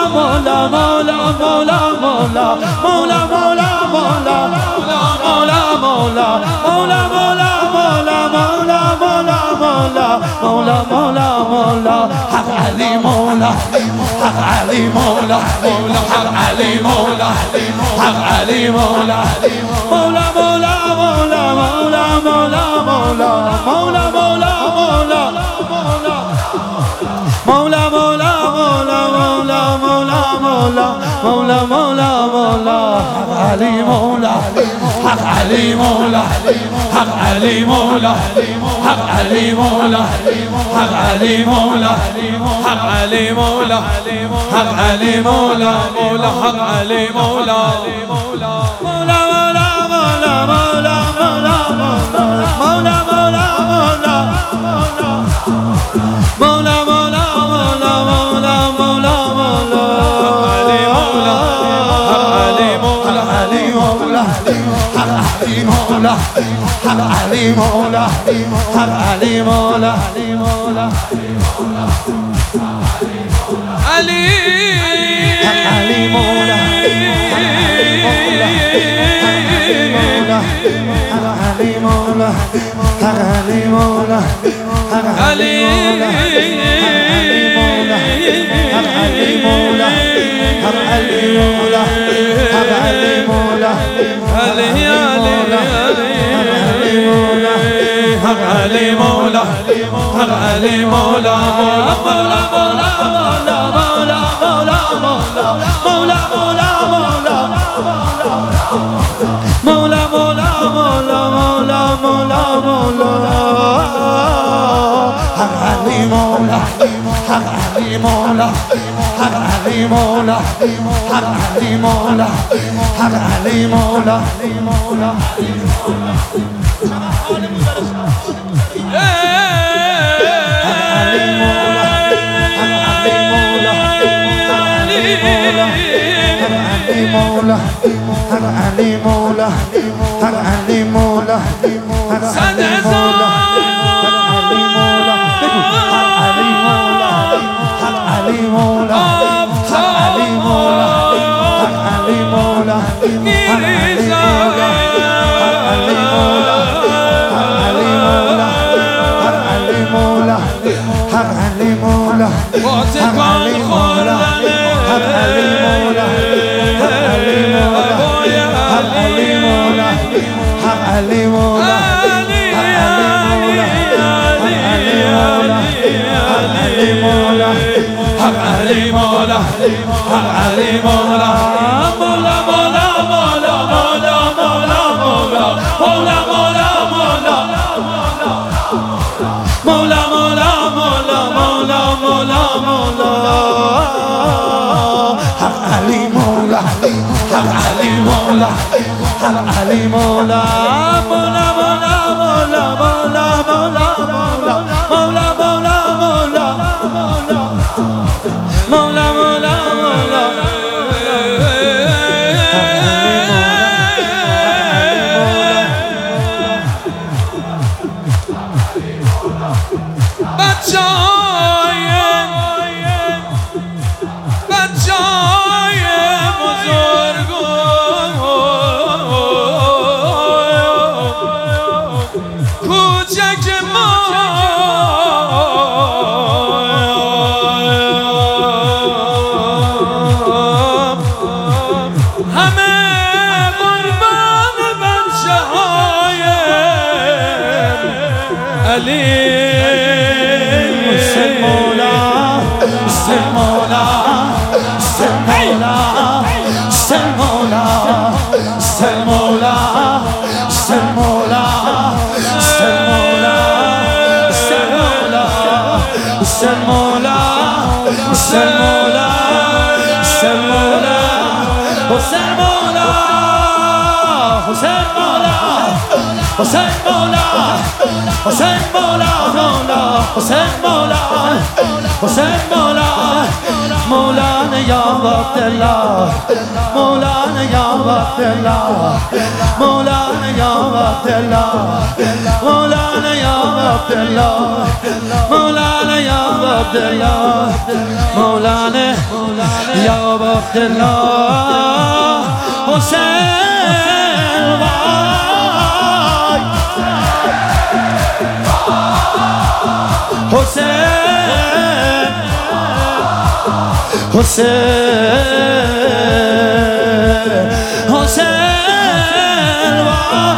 مولا مولا مولا مولا مولا مولا مولا مولا مولا مولا مولا مولا مولا مولا مولا مولا مولا حق علي مولا حق علي مولا حق علي مولا حق علي مولا مولا مولا مولا مولا مولا مولا مولا مولا مولا مولا مولا مولا مولا مولا مولا مولا مولا مولا حق علي مولا حق علي مولا حق علي مولا حق علي مولا حق علي مولا حق علي مولا حق علي مولا مولا حق علي مولا مولا مولا مولا مولا مولا مولا مولا مولا مولا مولا حق علي مولا حق علي مولا علي حق علي مولا حق علي مولا حق علي مولا حق علي مولا حق علي مولا حق علي مولا حق علي مولا علي حق علي مولا حق علي مولا مولا مولا مولا مولا مولا مولا مولا مولا مولا مولا مولا مولا حق علي مولا حق علي مولا حق علي مولا حق علي مولا حق علي مولا مولا حق علي مولا حق علي مولا حق علي مولا حق علي مولا حق علي مولا حق علي مولا حق علي مولا حق علي مولا حق علي مولا حق علي مولا علي مولا حق علي مولا حق علي مولا مولا مولا مولا مولا مولا مولا مولا مولا مولا مولا مولا مولا مولا مولا حق علي مولا حق علي مولا حق علي مولا مولا مولا مولا مولا مولا مولا مولا مولا مولا مولا مولا حسین مولا حسین مولا مولا حسین مولا حسین مولا مولانا یا عبداللہ مولانا یا عبداللہ مولانا یا عبداللہ مولانا یا عبداللہ مولانا یا عبداللہ مولانا یا وقت الله حسین وای حسین حسین حسین وای